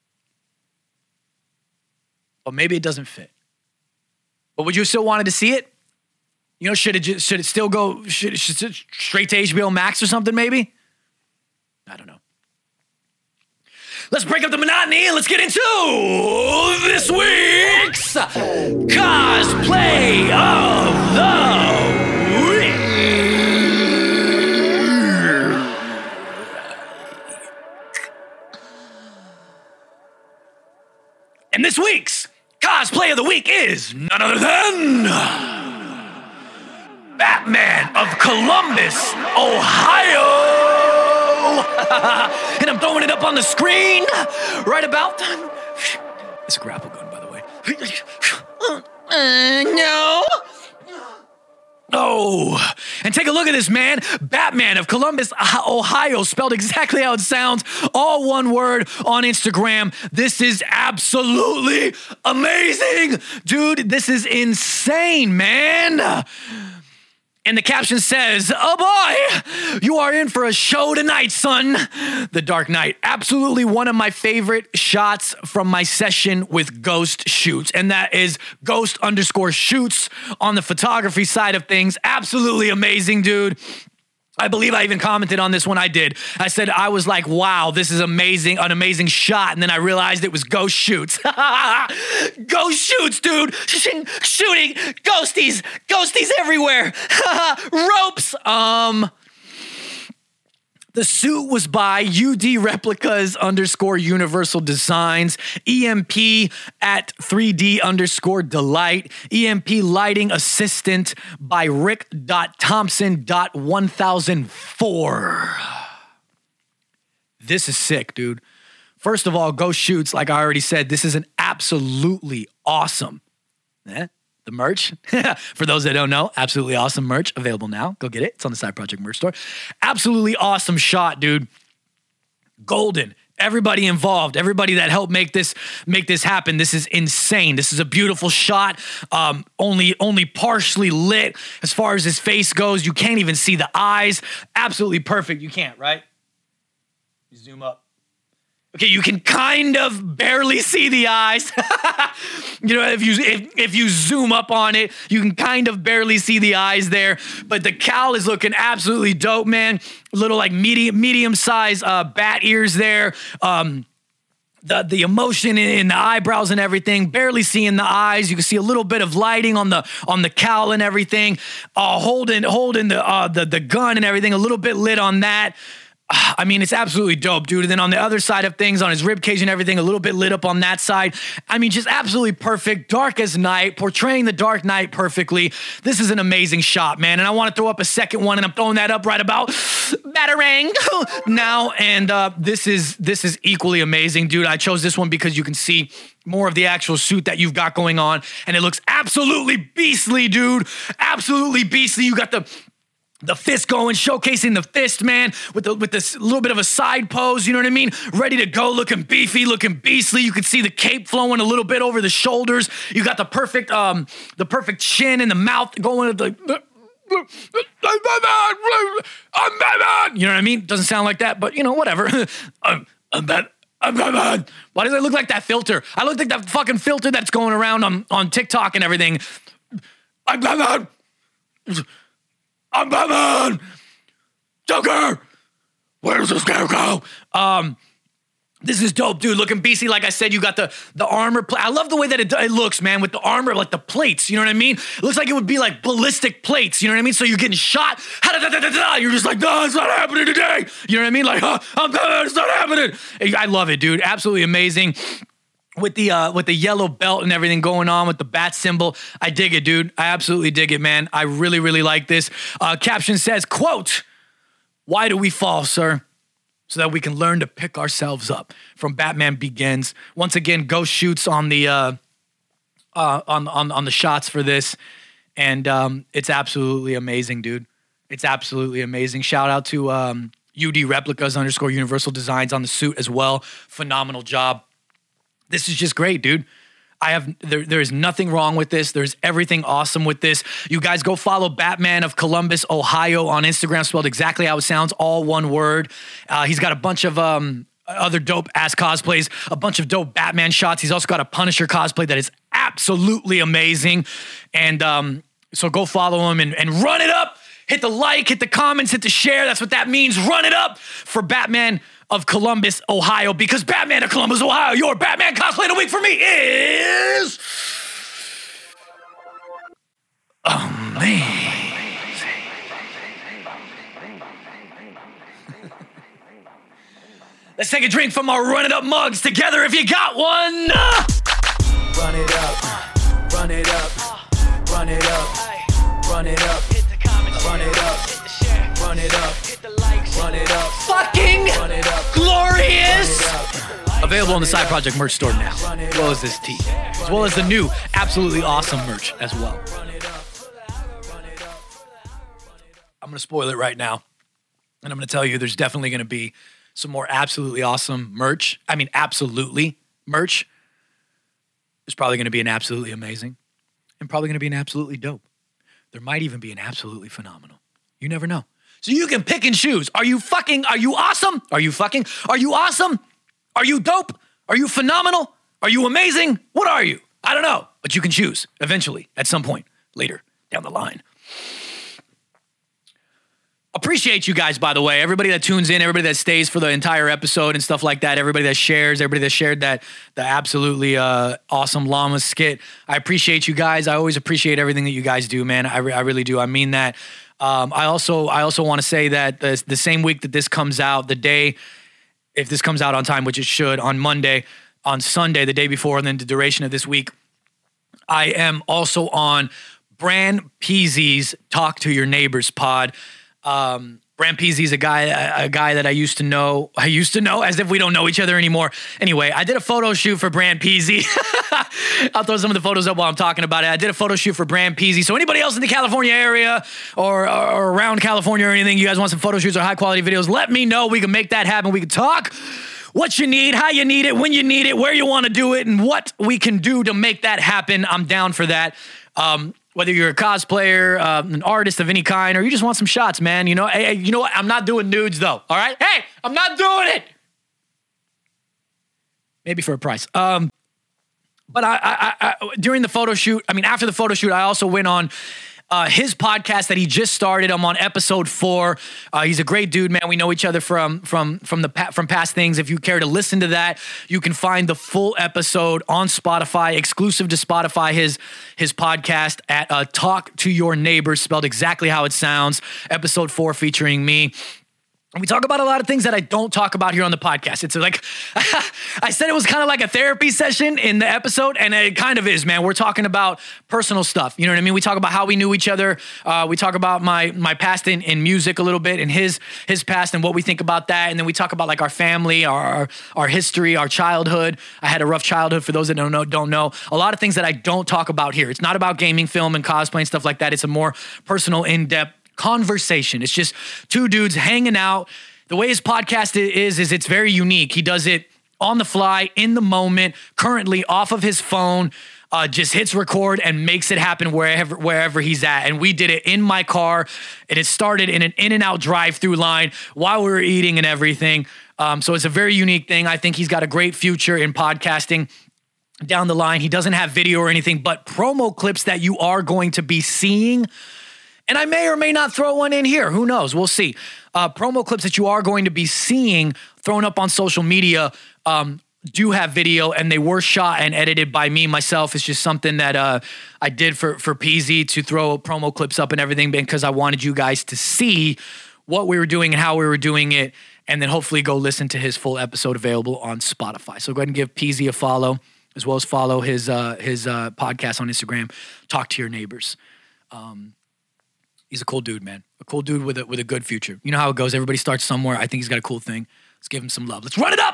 [SPEAKER 2] But maybe it doesn't fit. But would you still wanted to see it? You know, should it still go should it straight to HBO Max or something maybe? I don't know. Let's break up the monotony and let's get into this week's Cosplay of the Week. And this week's Cosplay of the Week is none other than Batman of Columbus, Ohio. And I'm throwing it up on the screen right about. It's a grapple gun, by the way. No. Oh, and take a look at this, man. Batman of Columbus, Ohio, spelled exactly how it sounds, all one word on Instagram. This is absolutely amazing. Dude, this is insane, man. And the caption says, oh boy, you are in for a show tonight, son. The Dark Knight. Absolutely one of my favorite shots from my session with Ghost Shoots. And that is Ghost_Shoots on the photography side of things. Absolutely amazing, dude. I believe I even commented on this when I did. I said, I was like, wow, this is amazing, an amazing shot. And then I realized it was Ghost Shoots. Ghost Shoots, dude. Shooting ghosties everywhere. Ropes. The suit was by UD Replicas _Universal Designs, EMP at 3D_Delight, EMP Lighting Assistant by Rick.Thompson.1004. This is sick, dude. First of all, Ghost Shoots, like I already said, this is an absolutely awesome. The merch, for those that don't know, absolutely awesome merch available now. Go get it. It's on the Side Project merch store. Absolutely awesome shot, dude. Golden everybody involved, everybody that helped make this happen. This is insane. This is a beautiful shot. Only partially lit as far as his face goes. You can't even see the eyes. Absolutely perfect. You can't, right? You zoom up. Okay, you can kind of barely see the eyes. You know, if you zoom up on it, you can kind of barely see the eyes there. But the cowl is looking absolutely dope, man. Little like medium size bat ears there. The emotion in the eyebrows and everything, barely seeing the eyes. You can see a little bit of lighting on the cowl and everything. Holding the gun and everything, a little bit lit on that. I mean, it's absolutely dope, dude. And then on the other side of things, on his rib cage and everything, a little bit lit up on that side. I mean, just absolutely perfect. Dark as night, portraying the Dark Knight perfectly. This is an amazing shot, man. And I want to throw up a second one, and I'm throwing that up right about Batarang now. And this is equally amazing, dude. I chose this one because you can see more of the actual suit that you've got going on, and it looks absolutely beastly, dude. Absolutely beastly. You got the fist going, showcasing the fist, man, with this little bit of a side pose, you know what I mean? Ready to go, looking beefy, looking beastly. You can see the cape flowing a little bit over the shoulders. You got the perfect chin and the mouth going to the I'm Batman. You know what I mean? Doesn't sound like that, but you know, whatever. I'm Batman. Why does it look like that filter? I look like that fucking filter that's going around on TikTok and everything. I'm Batman. I'm Batman! Joker! Where's the Scarecrow? This is dope, dude. Looking beastly. Like I said, you got the armor. I love the way that it looks, man, with the armor, like the plates. You know what I mean? It looks like it would be like ballistic plates. You know what I mean? So you're getting shot. You're just like, no, it's not happening today. You know what I mean? Like, I'm Batman. It's not happening. I love it, dude. Absolutely amazing. With the yellow belt and everything going on with the bat symbol. I dig it, dude. I absolutely dig it, man. I really, really like this. Caption says, quote, "Why do we fall, sir? So that we can learn to pick ourselves up." From Batman Begins. Once again, Ghost shoots on the on the shots for this. And it's absolutely amazing, dude. It's absolutely amazing. Shout out to UD Replicas _ Universal Designs on the suit as well. Phenomenal job. This is just great, dude. There is nothing wrong with this. There's everything awesome with this. You guys go follow Batman of Columbus, Ohio on Instagram, spelled exactly how it sounds, all one word. He's got a bunch of other dope ass cosplays, a bunch of dope Batman shots. He's also got a Punisher cosplay that is absolutely amazing. And so go follow him and run it up. Hit the like, hit the comments, hit the share. That's what that means. Run it up for Batman of Columbus, Ohio, because Batman of Columbus, Ohio, your Batman cosplay of the week for me is amazing. Let's take a drink from our Run It Up mugs together if you got one.
[SPEAKER 4] Run it up, run it up, run it up, run it up, hit the comments, run it up, hit the share, run it up, hit the likes, run it up,
[SPEAKER 2] fucking glorious. Available on the Side Project merch store now, as well as this tee, as well as the new absolutely awesome merch as well. I'm gonna spoil it right now, and I'm gonna tell you there's definitely gonna be some more absolutely awesome merch. I mean, absolutely merch. There's probably gonna be an absolutely amazing, and probably gonna be an absolutely dope. There might even be an absolutely phenomenal. You never know. So you can pick and choose. Are you awesome? Are you awesome? Are you dope? Are you phenomenal? Are you amazing? What are you? I don't know, but you can choose eventually at some point later down the line. Appreciate you guys, by the way. Everybody that tunes in, everybody that stays for the entire episode and stuff like that, everybody that shares, everybody that shared the absolutely awesome llama skit. I appreciate you guys. I always appreciate everything that you guys do, man. I really do. I mean that. I also want to say that the same week that this comes out, the day, if this comes out on time, which it should, on Monday, on Sunday, the day before, and then the duration of this week, I am also on Bran Peasy's Talk to Your Neighbors pod. Bran Peasy's a guy that I used to know as if we don't know each other anymore. Anyway, I did a photo shoot for Bran Peasy. I'll throw some of the photos up while I'm talking about it. I did a photo shoot for Bran Peasy. So anybody else in the California area or around California or anything, you guys want some photo shoots or high quality videos, let me know. We can make that happen. We can talk what you need, how you need it, when you need it, where you want to do it, and what we can do to make that happen. I'm down for that. Whether you're a cosplayer, an artist of any kind, or you just want some shots, man. You know, hey, you know what? I'm not doing nudes though. All right? Hey, I'm not doing it. Maybe for a price. But I during the photo shoot, after the photo shoot, I also went on his podcast that he just started. I'm on episode 4. He's a great dude, man. We know each other from past things. If you care to listen to that, you can find the full episode on Spotify, exclusive to Spotify. His podcast at Talk to Your Neighbors, spelled exactly how it sounds. Episode 4 featuring me. And we talk about a lot of things that I don't talk about here on the podcast. It's like, I said it was kind of like a therapy session in the episode, and it kind of is, man. We're talking about personal stuff. You know what I mean? We talk about how we knew each other. We talk about my past in music a little bit, and his past and what we think about that. And then we talk about like our family, our history, our childhood. I had a rough childhood, for those that don't know. A lot of things that I don't talk about here. It's not about gaming, film, and cosplay and stuff like that. It's a more personal, in-depth conversation. It's just two dudes hanging out. The way his podcast is it's very unique. He does it on the fly, in the moment, currently off of his phone, just hits record and makes it happen wherever he's at. And we did it in my car, and it started in an In-N-Out drive-through line while we were eating and everything. So it's a very unique thing. I think he's got a great future in podcasting down the line. He doesn't have video or anything, but promo clips that you are going to be seeing. And I may or may not throw one in here. Who knows? We'll see. Promo clips that you are going to be seeing thrown up on social media do have video, and they were shot and edited by me myself. It's just something that I did for PZ to throw promo clips up and everything, because I wanted you guys to see what we were doing and how we were doing it, and then hopefully go listen to his full episode available on Spotify. So go ahead and give PZ a follow, as well as follow his podcast on Instagram, Talk to Your Neighbors. He's a cool dude, man. A cool dude with a good future. You know how it goes. Everybody starts somewhere. I think he's got a cool thing. Let's give him some love. Let's run it up.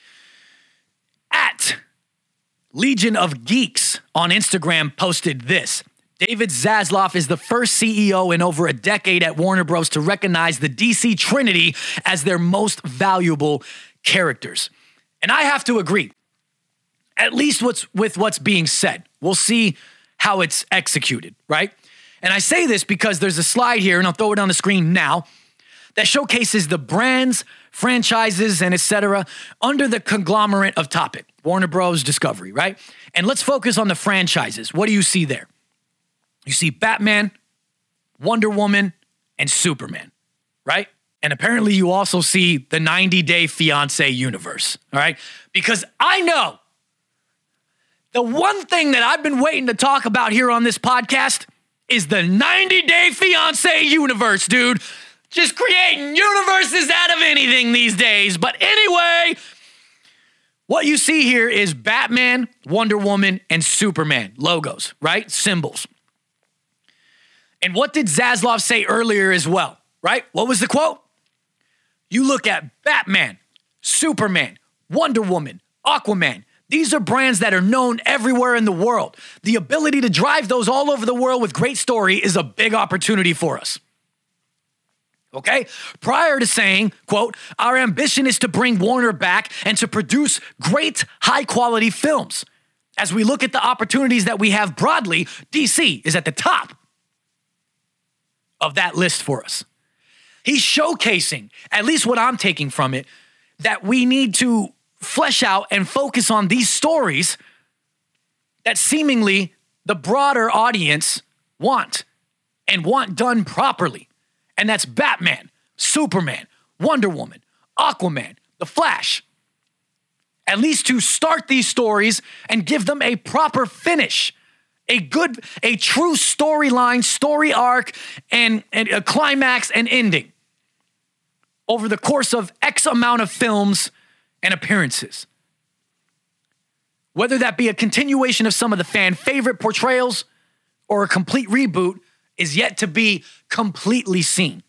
[SPEAKER 2] At Legion of Geeks on Instagram posted this. David Zaslav is the first CEO in over a decade at Warner Bros. To recognize the DC Trinity as their most valuable characters. And I have to agree, at least with what's being said. We'll see how it's executed, right? And I say this because there's a slide here, and I'll throw it on the screen now, that showcases the brands, franchises, and etc. under the conglomerate of Topic, Warner Bros. Discovery, right? And let's focus on the franchises. What do you see there? You see Batman, Wonder Woman, and Superman, right? And apparently you also see the 90 Day Fiancé universe, all right? Because I know the one thing that I've been waiting to talk about here on this podcast is the 90 Day Fiancé universe, dude. Just creating universes out of anything these days. But anyway, what you see here is Batman, Wonder Woman, and Superman logos, right? Symbols. And what did Zaslav say earlier as well, right? What was the quote? You look at Batman, Superman, Wonder Woman, Aquaman. These are brands that are known everywhere in the world. The ability to drive those all over the world with great story is a big opportunity for us. Okay? Prior to saying, quote, our ambition is to bring Warner back and to produce great high-quality films. As we look at the opportunities that we have broadly, DC is at the top of that list for us. He's showcasing, at least what I'm taking from it, that we need to flesh out and focus on these stories that seemingly the broader audience want done properly. And that's Batman, Superman, Wonder Woman, Aquaman, The Flash. At least to start these stories and give them a proper finish, a true storyline, story arc, and a climax and ending over the course of X amount of films and appearances. Whether that be a continuation of some of the fan favorite portrayals or a complete reboot is yet to be completely seen.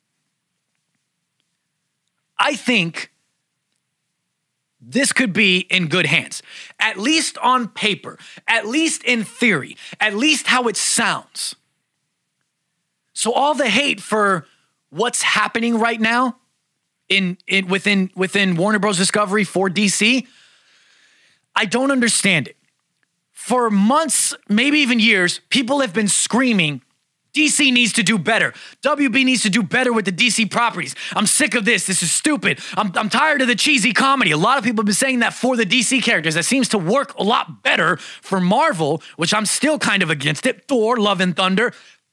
[SPEAKER 2] I think this could be in good hands, at least on paper, at least in theory, at least how it sounds. So all the hate for what's happening right now within Warner Bros. Discovery for DC. I don't understand it. For months, maybe even years, people have been screaming, DC needs to do better. WB needs to do better with the DC properties. I'm sick of this. This is stupid. I'm tired of the cheesy comedy. A lot of people have been saying that for the DC characters. That seems to work a lot better for Marvel, which I'm still kind of against it. Thor, Love and Thunder.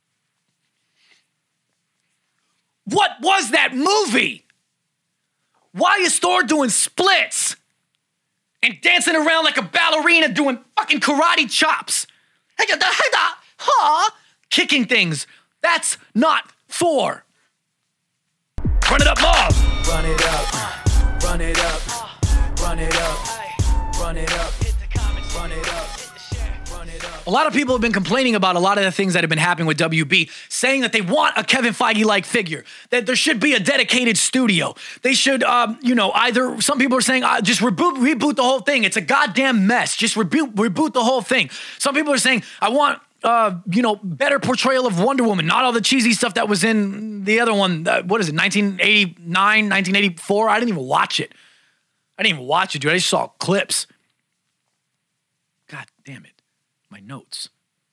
[SPEAKER 2] What was that movie? Why is Thor doing splits and dancing around like a ballerina doing fucking karate chops? Kicking things. That's not Thor. Run it up, Mob.
[SPEAKER 4] Run it up, run it up, run it up, run it up, run it up.
[SPEAKER 2] A lot of people have been complaining about a lot of the things that have been happening with WB, saying that they want a Kevin Feige-like figure, that there should be a dedicated studio. They should, either, some people are saying, just reboot the whole thing. It's a goddamn mess. Just reboot the whole thing. Some people are saying, I want, better portrayal of Wonder Woman, not all the cheesy stuff that was in the other one. What is it, 1989, 1984? I didn't even watch it. Dude. I just saw clips. God damn it. My notes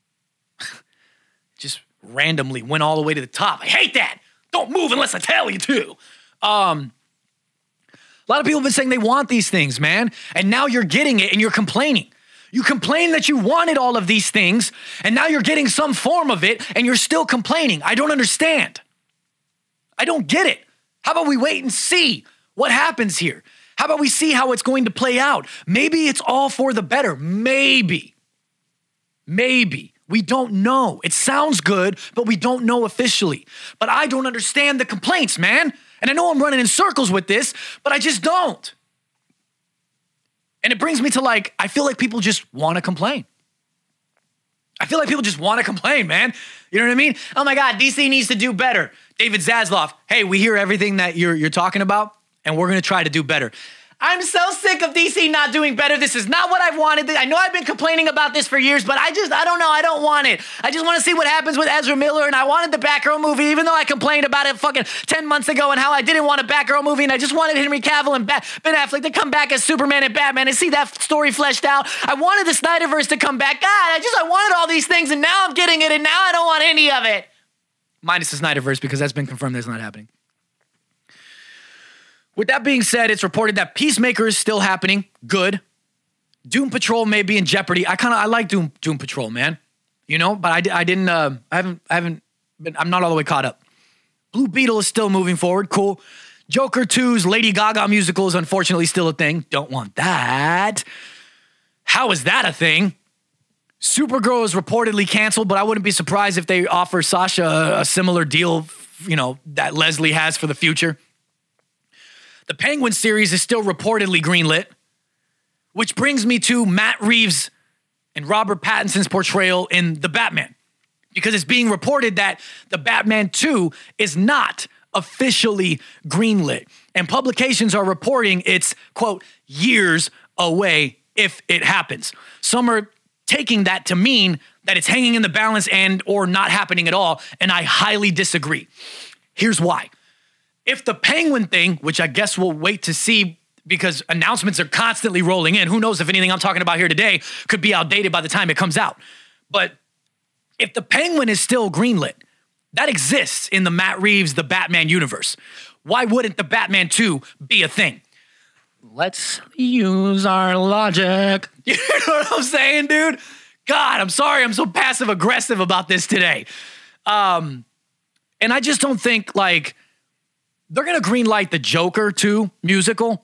[SPEAKER 2] just randomly went all the way to the top. I hate that. Don't move unless I tell you to. A lot of people have been saying they want these things, man. And now you're getting it and you're complaining. You complain that you wanted all of these things and now you're getting some form of it and you're still complaining. I don't understand. I don't get it. How about we wait and see what happens here? How about we see how it's going to play out? Maybe it's all for the better. Maybe. We don't know. It sounds good, but we don't know officially. But I don't understand the complaints, man. And I know I'm running in circles with this, but I just don't. And it brings me to I feel like people just want to complain. I feel like people just want to complain, man. You know what I mean? Oh my God, DC needs to do better. David Zaslav, hey, we hear everything that you're talking about, and we're going to try to do better. I'm so sick of DC not doing better. This is not what I've wanted. I know I've been complaining about this for years, but I don't know. I don't want it. I just want to see what happens with Ezra Miller, and I wanted the Batgirl movie, even though I complained about it fucking 10 months ago and how I didn't want a Batgirl movie, and I just wanted Henry Cavill and Ben Affleck to come back as Superman and Batman and see that story fleshed out. I wanted the Snyderverse to come back. God, I wanted all these things, and now I'm getting it, and now I don't want any of it. Minus the Snyderverse, because that's been confirmed that's not happening. With that being said, it's reported that Peacemaker is still happening. Good. Doom Patrol may be in jeopardy. I like Doom Patrol, man. But I'm not all the way caught up. Blue Beetle is still moving forward. Cool. Joker 2's Lady Gaga musical is unfortunately still a thing. Don't want that. How is that a thing? Supergirl is reportedly canceled, but I wouldn't be surprised if they offer Sasha a similar deal, that Leslie has for the future. The Penguin series is still reportedly greenlit, which brings me to Matt Reeves and Robert Pattinson's portrayal in The Batman, because it's being reported that The Batman 2 is not officially greenlit, and publications are reporting it's, quote, years away if it happens. Some are taking that to mean that it's hanging in the balance and or not happening at all, and I highly disagree. Here's why. If the Penguin thing, which I guess we'll wait to see because announcements are constantly rolling in, who knows if anything I'm talking about here today could be outdated by the time it comes out. But if the Penguin is still greenlit, that exists in the Matt Reeves, the Batman universe. Why wouldn't the Batman 2 be a thing? Let's use our logic. You know what I'm saying, dude? God, I'm sorry I'm so passive aggressive about this today. And I just don't think they're going to greenlight the Joker 2 musical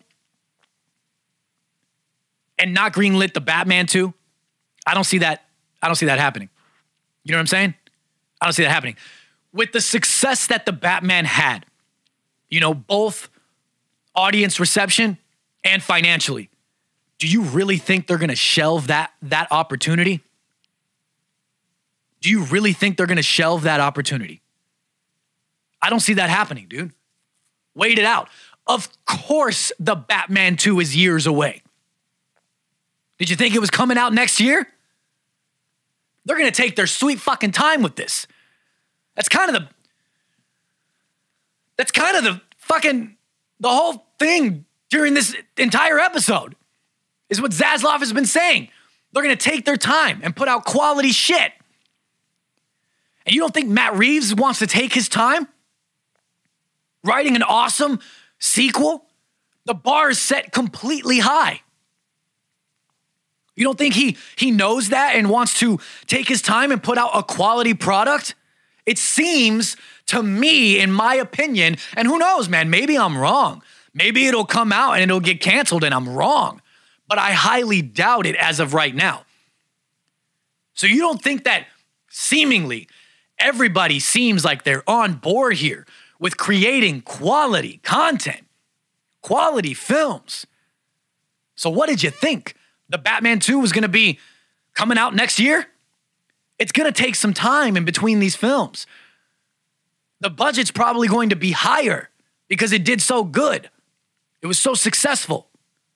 [SPEAKER 2] and not greenlit the Batman 2. I don't see that happening. You know what I'm saying? I don't see that happening. With the success that the Batman had, both audience reception and financially, do you really think they're going to shelve that opportunity? Do you really think they're going to shelve that opportunity? I don't see that happening, dude. Wait it out. Of course, the Batman 2 is years away. Did you think it was coming out next year? They're going to take their sweet fucking time with this. That's kind of the fucking The whole thing during this entire episode is what Zaslav has been saying. They're going to take their time and put out quality shit. And you don't think Matt Reeves wants to take his time writing an awesome sequel? The bar is set completely high. You don't think he knows that and wants to take his time and put out a quality product? It seems to me, in my opinion, and who knows, man, maybe I'm wrong. Maybe it'll come out and it'll get canceled and I'm wrong. But I highly doubt it as of right now. So you don't think that seemingly everybody seems like they're on board here with creating quality content, quality films. So what did you think? The Batman 2 was going to be coming out next year? It's going to take some time in between these films. The budget's probably going to be higher because it did so good. It was so successful.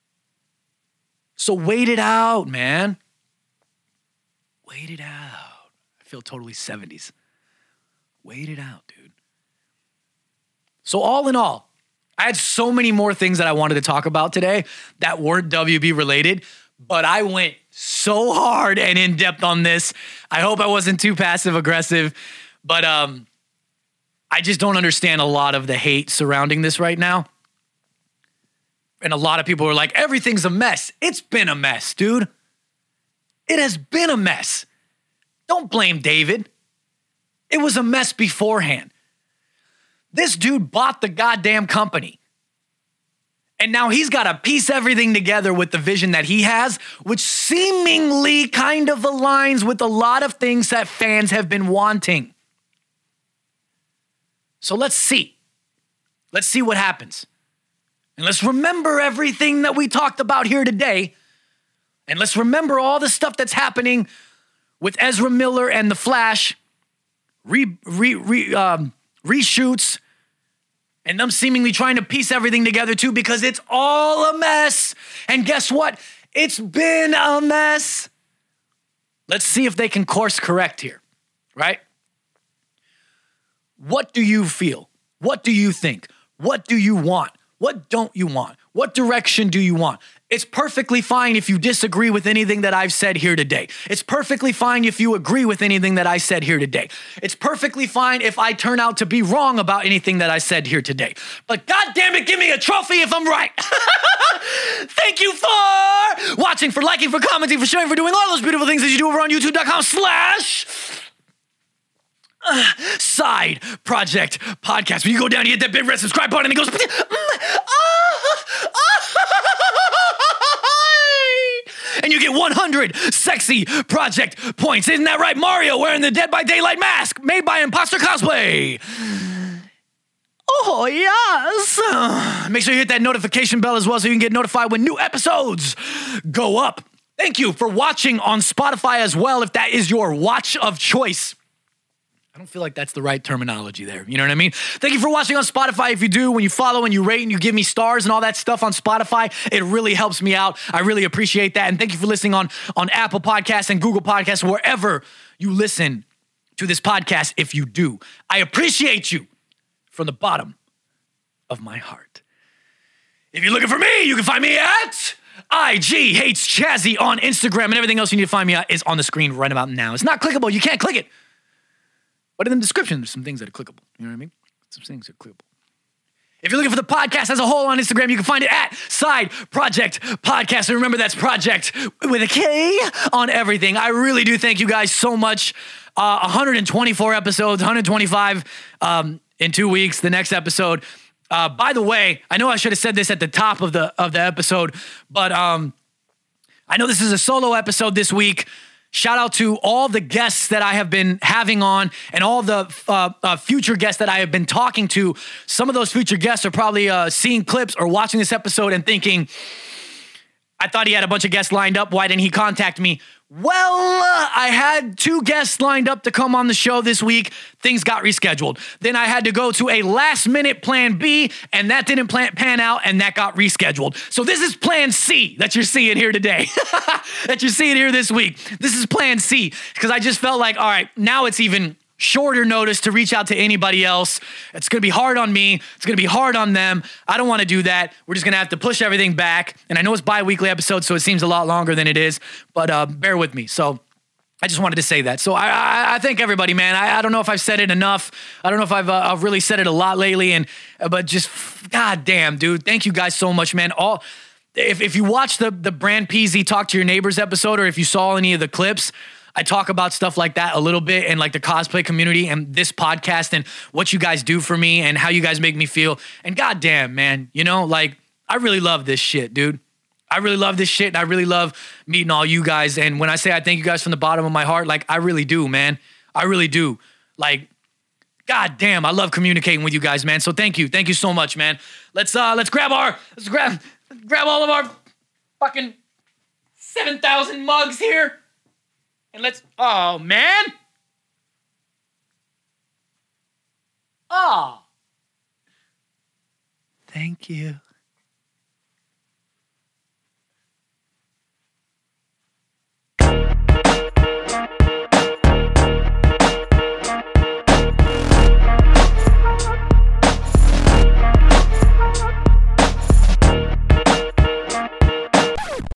[SPEAKER 2] So wait it out, man. Wait it out. I feel totally 70s. Wait it out, dude. So all in all, I had so many more things that I wanted to talk about today that weren't WB related, but I went so hard and in depth on this. I hope I wasn't too passive aggressive, but I just don't understand a lot of the hate surrounding this right now. And a lot of people are like, everything's a mess. It's been a mess, dude. It has been a mess. Don't blame David. It was a mess beforehand. This dude bought the goddamn company. And now he's got to piece everything together with the vision that he has, which seemingly kind of aligns with a lot of things that fans have been wanting. So let's see. Let's see what happens. And let's remember everything that we talked about here today. And let's remember all the stuff that's happening with Ezra Miller and The Flash, reshoots, and them seemingly trying to piece everything together too, because it's all a mess. And guess what? It's been a mess. Let's see if they can course correct here, right? What do you feel? What do you think? What do you want? What don't you want? What direction do you want? It's perfectly fine if you disagree with anything that I've said here today. It's perfectly fine if you agree with anything that I said here today. It's perfectly fine if I turn out to be wrong about anything that I said here today. But God damn it, give me a trophy if I'm right. Thank you for watching, for liking, for commenting, for sharing, for doing all those beautiful things that you do over on youtube.com/Side Project Podcast. When you go down, you hit that big red subscribe button and it goes... and you get 100 sexy project points. Isn't that right? Mario wearing the Dead by Daylight mask made by Imposter Cosplay. Oh, yes. Make sure you hit that notification bell as well so you can get notified when new episodes go up. Thank you for watching on Spotify as well, if that is your watch of choice. I don't feel like that's the right terminology there. You know what I mean? Thank you for watching on Spotify. If you do, when you follow and you rate and you give me stars and all that stuff on Spotify, it really helps me out. I really appreciate that. And thank you for listening on Apple Podcasts and Google Podcasts, wherever you listen to this podcast. If you do, I appreciate you from the bottom of my heart. If you're looking for me, you can find me at IG Hates Chazzy on Instagram, and everything else you need to find me at is on the screen right about now. It's not clickable. You can't click it. But in the description, there's some things that are clickable. You know what I mean? Some things are clickable. If you're looking for the podcast as a whole on Instagram, you can find it at Side Project Podcast. And remember, that's project with a K on everything. I really do thank you guys so much. 124 episodes, 125 in 2 weeks, the next episode. By the way, I know I should have said this at the top of the episode, but I know this is a solo episode this week. Shout out to all the guests that I have been having on and all the future guests that I have been talking to. Some of those future guests are probably seeing clips or watching this episode and thinking, I thought he had a bunch of guests lined up. Why didn't he contact me? Well, I had 2 guests lined up to come on the show this week. Things got rescheduled. Then I had to go to a last-minute plan B, and that didn't pan out, and that got rescheduled. So this is plan C that you're seeing here today, that you're seeing here this week. This is plan C, because I just felt like, all right, now it's even shorter notice to reach out to anybody else. It's going to be hard on me. It's going to be hard on them. I don't want to do that. We're just going to have to push everything back. And I know it's bi-weekly episodes, so it seems a lot longer than it is, but bear with me. So I just wanted to say that. So I thank everybody, man. I don't know if I've said it enough. I don't know if I've really said it a lot lately, but just goddamn, dude. Thank you guys so much, man. If you watch the Brand PZ Talk to Your Neighbors episode, or if you saw any of the clips, I talk about stuff like that a little bit, and like the cosplay community and this podcast and what you guys do for me and how you guys make me feel. And goddamn, man, you know, like I really love this shit, dude. I really love this shit, and I really love meeting all you guys. And when I say I thank you guys from the bottom of my heart, like I really do, man. I really do. Like, god damn, I love communicating with you guys, man. So thank you so much, man. Let's grab all of our fucking 7,000 mugs here, and oh man, thank you.